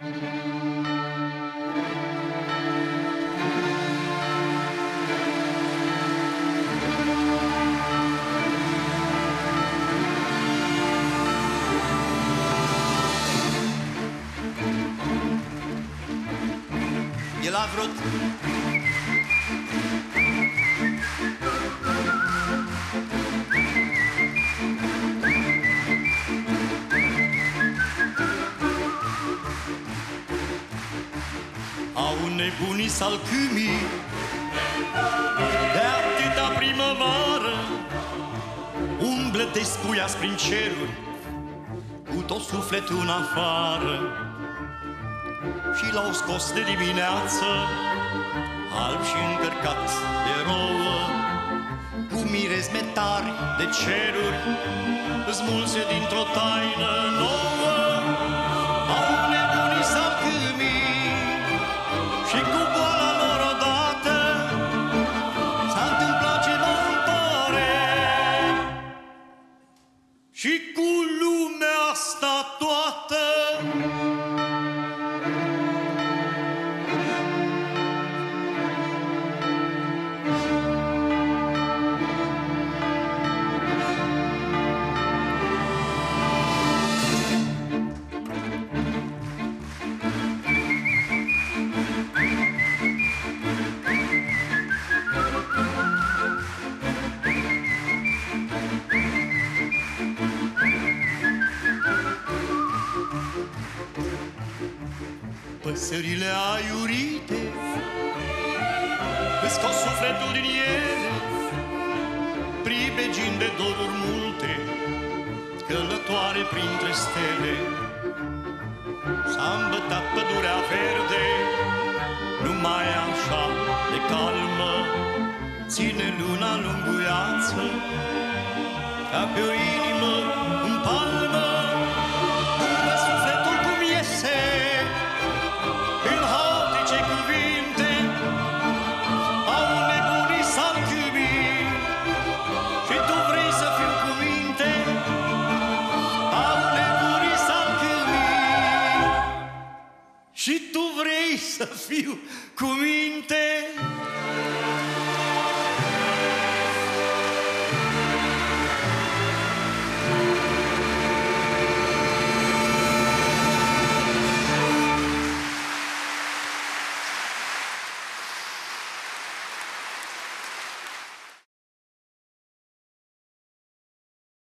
El a vrut au nebunii salcâmii de atâta primăvară, umblă despuiați prin ceruri cu tot sufletul în afară. Și l-au scos de dimineață, alb și încărcat de rouă, cu mirezme tari de ceruri, smulse dintr-o taină nouă. Au nebunii salcâmii și cu boala lor odată s-a întâmplat ceva în tare. Și cu lumea asta toată păsările aiurite îți scos sufletul din ele, pribegind de doruri multe, călătoare printre stele. S-a îmbătat pădurea verde, numai așa de calmă, ține luna lunguiață ca pe o inimă în palmă. Până sufletul cum iese în haotice cuvinte, au nebunii salcâmii și tu vrei să fiu cu minte. Au nebunii salcâmii și tu vrei să fiu cu minte.